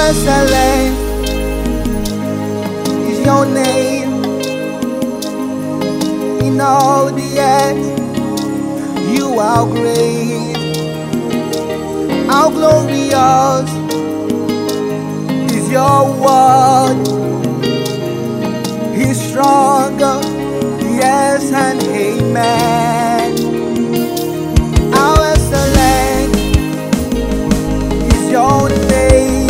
excellent is your name in all the earth. You are great. How glorious is your word. He's stronger, yes and amen. How excellent is your name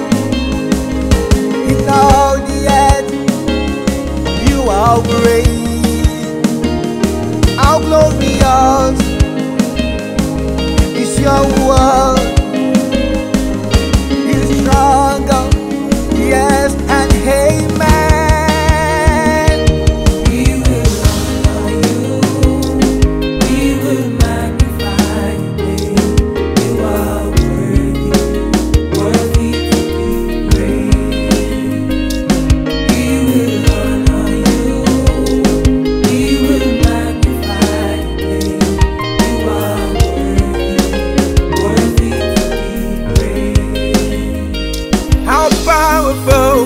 in all the earth. You are great. How glorious is your word. He's stronger, yes and amen. Powerful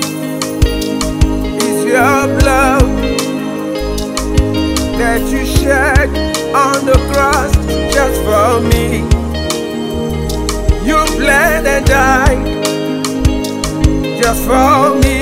is your blood that you shed on the cross just for me. You bled and died just for me.